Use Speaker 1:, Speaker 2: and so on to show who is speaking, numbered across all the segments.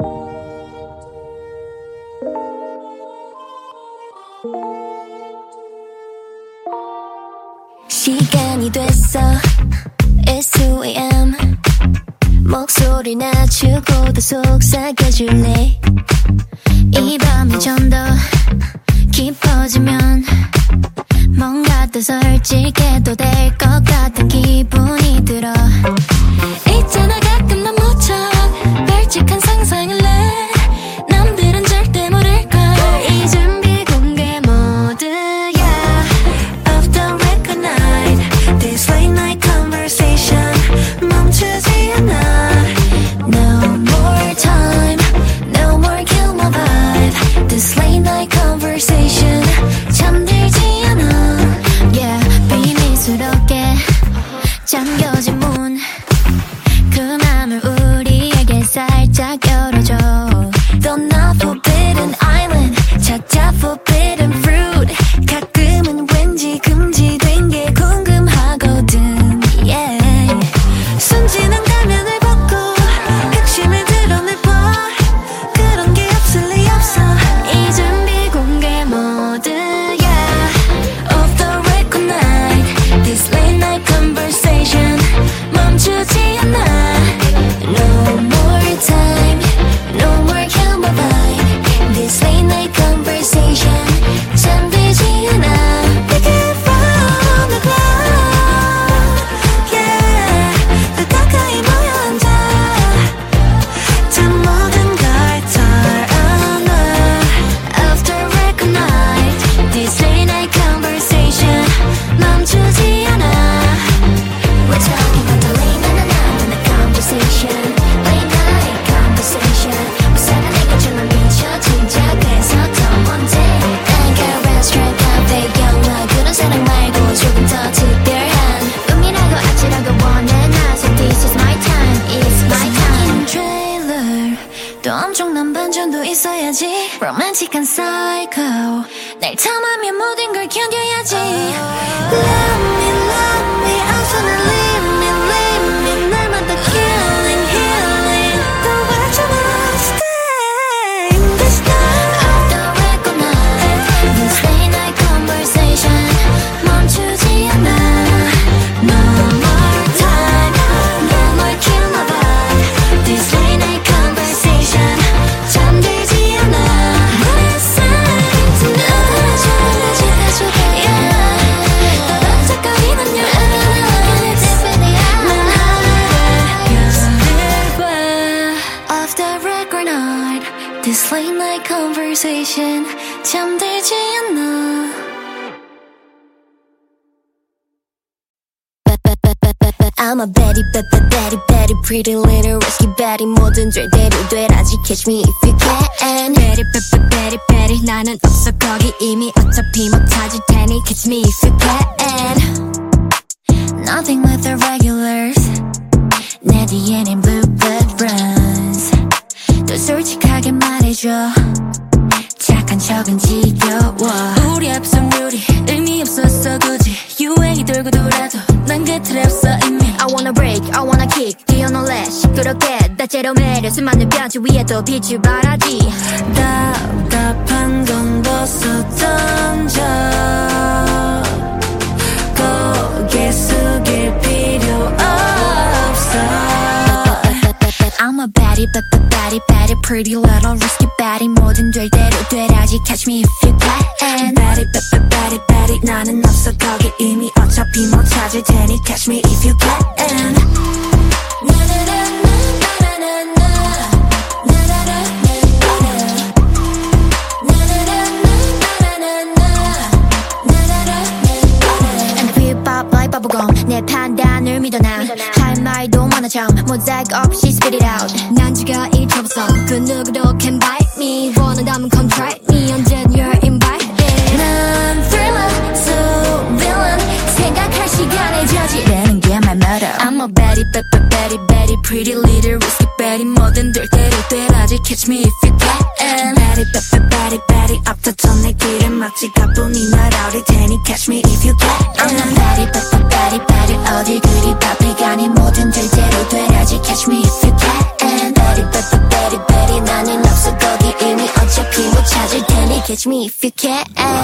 Speaker 1: 시간이 됐어 It's 2am 목소리 낮추고 더 속삭여줄래 이 밤이 좀 더 깊어지면 뭔가 더 솔직해도 될 것 같은 기분이 들어 있잖아 가끔 난 무척 발칙한 상상을 해 남들은 절대 모를걸 이 준비 공개 모드야 Off the record night This late night conversation 멈추지 않아 No more time No more kill my vibe This late night conversation 잠들지 않아 Yeah 비밀스럽게 잠겨진 문 그 맘을 우리에게 살짝 열어줘 Though not forbidden island 찾아 forbidden fruit 가끔은 왠지 금지된 게 궁금하거든 Yeah 순진한 가면을 벗고 핵심을 드러내봐 그런 게 없을 리 없어 이 준비 공개 모드야 Off the record night This late night conversation 멈추지 않아 No more time No more kill my vibe This late night conversation 잠들지 않아 Pick it from the ground Yeah 더 가까이 모여 앉아 다 모든 걸 털어놔 Off the record night This late night conversation 멈추지 않아 We're talking about the late night conversation Late night conversation 무사가 내가 주는 미쳐 진짜 그래서 더 먼저 내가 restaurant cafe 영화 그런 사랑 말고 조금 더 특별한 꿈이라고 아찔하고 원해 나 So this is my time It's my time trailer 또 엄청난 반전도 있어야지 로맨틱한 psycho 날 탐하면 모든 걸 견뎌야지 Love me absolutely leave me 날마다 killing healing 또 왔잖아 stay this night Off the record night This late night conversation 멈추지 않아 No more time No more kill my vibe This late night conversation 잠들지 않아 What is it to know Yeah 떠벅적거리는 your Off the record night This late night conversation 잠들지 않아 I'm a Betty, Betty, Betty, pretty little risky Betty 모든 절대로 되라지 catch me if you can Betty, Betty, Betty 나는 없어 거기 이미 어차피 못 찾을 테니 catch me if you can Nothing with the regulars 내 뒤에는 bluebird runs 또 솔직하게 말해줘 착한 척은 지겨워 우리 앞선 룰이 의미 없었어 굳이 유행이 돌고 돌아도 난 그 틀에 없어 이미 I wanna break, I wanna kick 뛰어놀래 시끄럽게 다채로 매려 수많은 변치 위에도 빛을 발하지 답답한 건 벗어 던져 고개 숙일 필요 없어 I'm a baddie, baddie, baddie, pretty little risky baddie 뭐든 될 대로 되라지 catch me if you can Baddie, baddie, baddie 나는 없어 거기 이미 어차피 못 찾을 테니 catch me if you can 내 판단을 믿어 나 할 말도 많아 참 모자이크 없이 spit it out 난 지가 잊혀봤어 그 누구도 can bite me 원한다면 come try me 언젠 you're invited 난 thriller so villain 생각할 시간에 저지르는 게 말 멀어 I'm a baddie, baddie, baddie pretty little risky baddie 뭐든 될 대로 되라지 catch me if you can Baddie, baddie, baddie 앞서서 내 길을 막지 가뿐히 날아올 테니 catch me if you can I'm a baddie, baddie, baddie 어딜 그리 바삐 가니 뭐든 될 대로 되라지 catch me if you can Baddie, baddie, baddie, baddie 난 catch me if you can.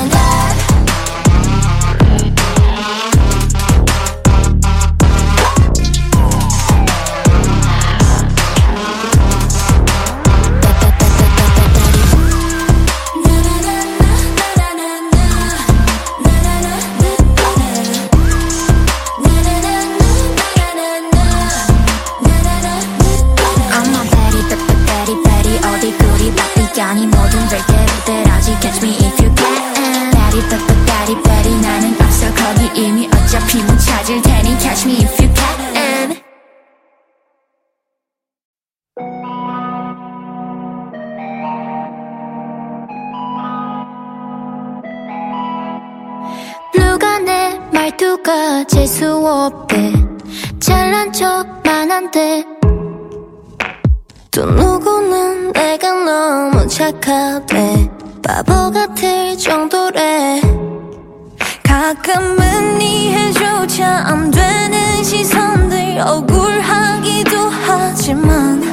Speaker 2: 아니 모든 절대로들하지 catch me if you can. Betty betty betty 나는 앞서 거기 이미 어차피 못 찾을 테니 catch me if you can. 누가 내 말투가 재수없대 잘난 척만 한대 또 누구는 내가 너무 착하대 바보 같을 정도래 가끔은 이해조차 안 되는 시선들 억울하기도 하지만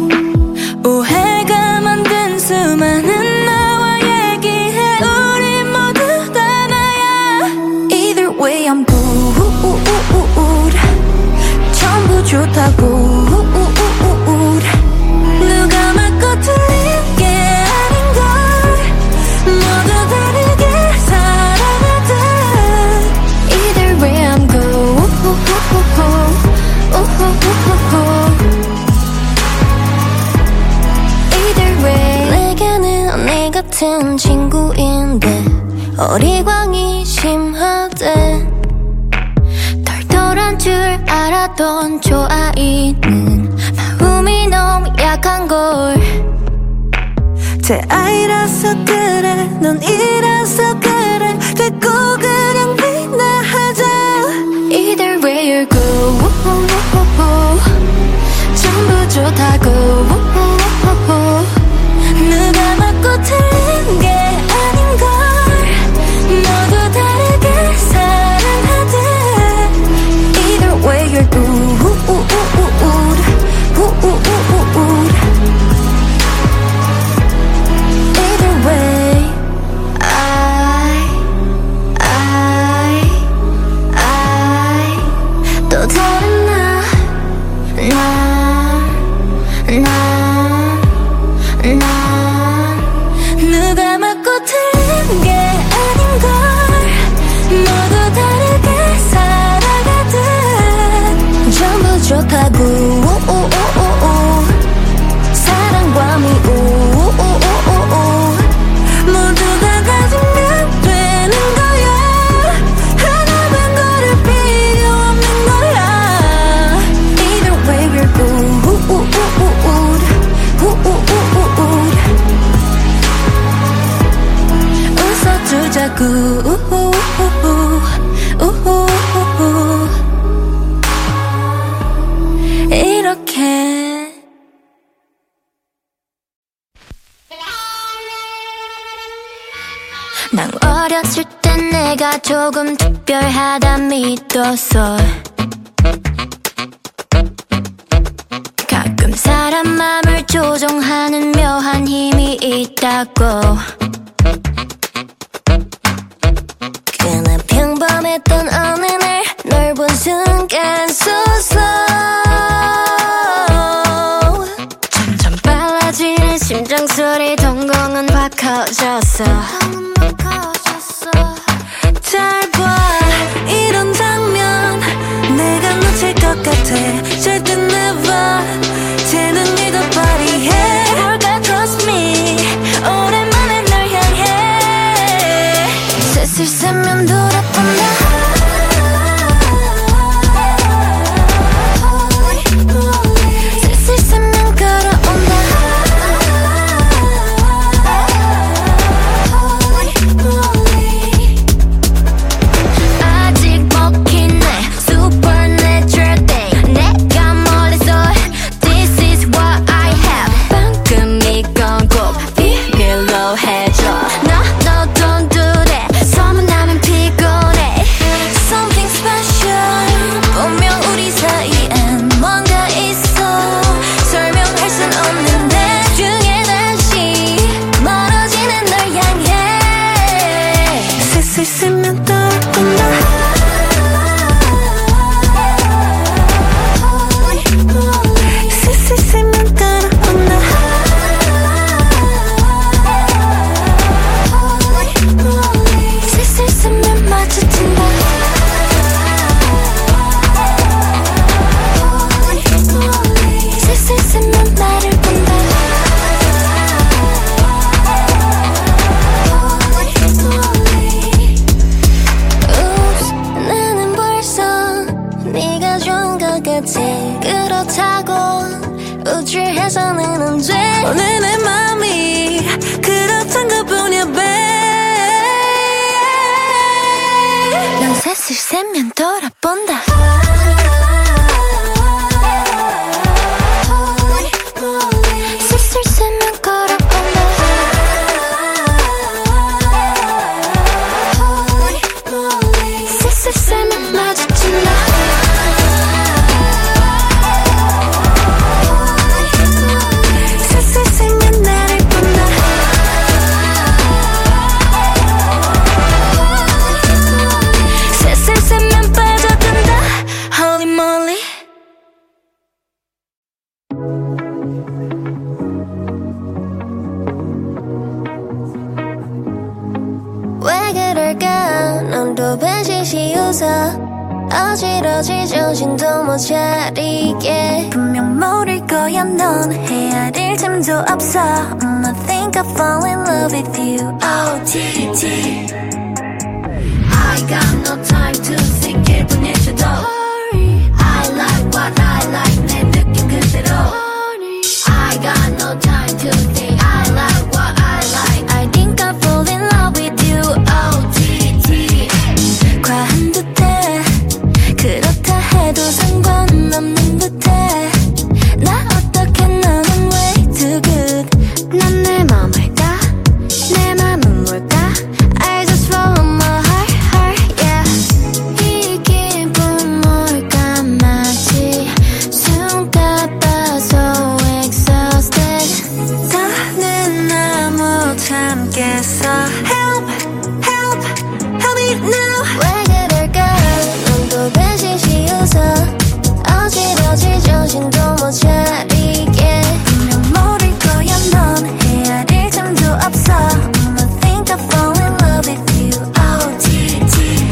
Speaker 2: 오해가 만든 수많은 나와 얘기해 우리 모두 다 나야 Either way I'm good 전부 좋다고 누가 맞고 틀린 게 아닌걸 모두 다르게 살아가듯 Either way I'm good Either way 내게는 언니 같은 친구인데 어리광이 심하대 덜덜한 줄 알았던 저 아이는 마음이 너무 약한걸 제 아이라서 그래 넌 이라서 그래 됐고 그냥 비나하자 Either way you're good 전부 좋다고 누가 맞고 틀린 게 아닌걸 모두 다르게 사랑하듯 Either way you're good Either way 또 다른 누가 맞고 틀린 게 아닌걸 모두 다르게 살아가듯 전부 좋다고 사랑과 미움 모두 다 가지면 되는 거야 하나만 거를 필요 없는 거야 Either way we're good 웃어주자고 이렇게 난 어렸을 땐 내가 조금 특별하다 믿었어 가끔 사람 맘을 조종하는 묘한 힘이 있다고 그나 평범했던 어느 날 널 본 순간 so 점점 빨라지는 심장소리 동공은 확 커졌어 잘 봐 이런 장면 내가 놓칠 것 같아 절대 never 재능이 더 발휘해 뭘까 trust me 오랜만에 널 향해 슬슬 세면 돌아본다 슬슬 세면 걸어온다 수 있으면 떠올린다. 쓸 수 있으면 따라온다. 쓸 수 있으면 마주친다. 쓸 수 있으면 나를 본다. Oops, 나는 벌써 네가 좋은 것 같아. 그렇다고 우쭐해서는 안 돼. 오늘 내 맘이 그렇단 것뿐이야, babe. 넌 셋을 세면 돌아본다. 셋을 세면 걸어본다. 셋을 세면 마주친다. 셋을 세면 나를 본다. 셋을 세면 빠져든다. Holy moly. 왜 그럴까? 넌 또 배시시 웃어. 어지러지 정신도 못 차리게. 분명 모를 거야, 넌 헤아릴 틈도 없어. I think I fall in love with you. OTT. I got no time to think. 1분 1초도 I like what I like. 내 느낌 그대로 I got no time to think. I like what I like. I think I fall in love with you. OTT. 과한 듯해. 그렇다 해도 상관없는 듯해. 나 어떻게 너는 way too good. 난 내 맘을 알까? 내 맘은 뭘까? I just follow my heart, yeah. 이 기분 뭘까? 마치 숨가빠 so exhausted. 더는 나 못 참겠어. Help, help, help me now. 왜 그럴까? 넌 또 배시시 웃어. 어지러질 정신도 못 차리게. 분명 모를 거야, 넌 헤아릴 틈도 없어. I think I fall in love with you. OTT.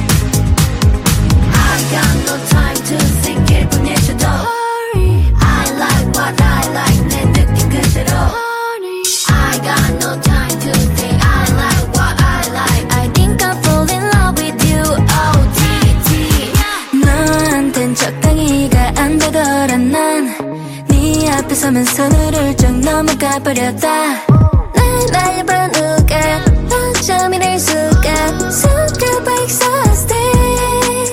Speaker 2: I got no time to think. 1분 1초도 I like what I like. 내 느낌 그대로 I got no time to think. I like what I like. I think I fall in love with you. OTT. 너한텐 적당히가 안 되더라. 난 네 앞에 서면 손을 훌쩍 넘어가버렸다. 날 날려버려 누가 어쩜 이럴 수가. 수가 exhausted.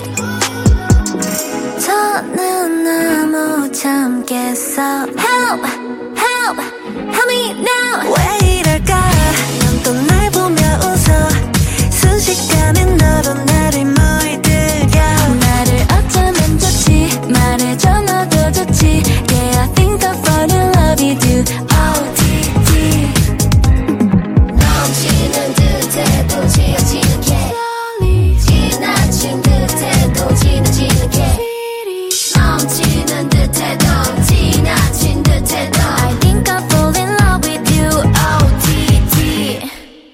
Speaker 2: 더는 나 못 참겠어. Help, help, help me now. 왜 이럴까? 넌 또 날 보며 웃어. 순식간에 너로 나를 물들여. 나를 어쩌면 좋지. 말해줘 너도 좋지. Yeah, I think I fall in love with you. OTT. 넘치는 듯해도 지어지는 게 지나친 듯해도 지나치는 게 넘치는 듯해도 지나친 듯해도 I think I fall in love with you. OTT.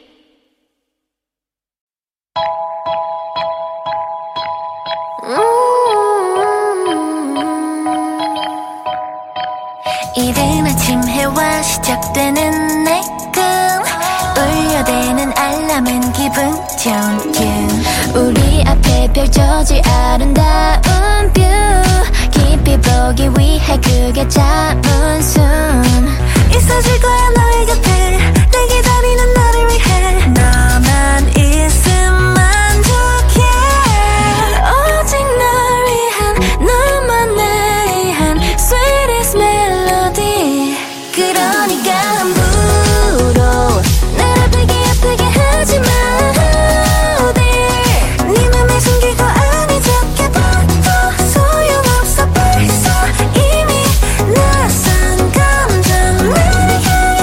Speaker 2: 이른 아침 해와 시작되는 내 꿈. 울려대는 알람은 기분 좋은 큐. 우리 앞에 펼쳐질 아름다운 뷰. 깊이 보기 위해 그게 잡은 숨. 있어줄 거야 너의 곁에. 날 기다리는 너를 위해. 너만 있으면 만족해. 오직 널 위한 너만을 위한 sweetest melody. 그러니까 함부로 날 아프게 하지 마. 네 맘에 숨기고 아니 적게 봐도 소용없어. 벌써 이미 낯선 감정 나를 향해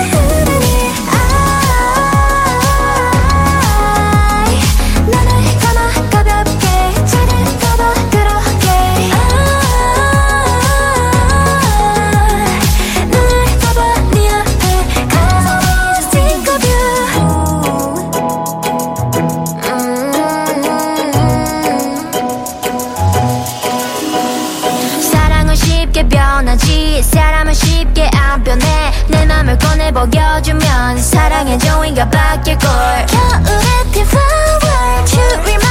Speaker 1: 날 보여주면 사랑의 종이가 바뀔걸.
Speaker 2: 겨울의 비flower 추위만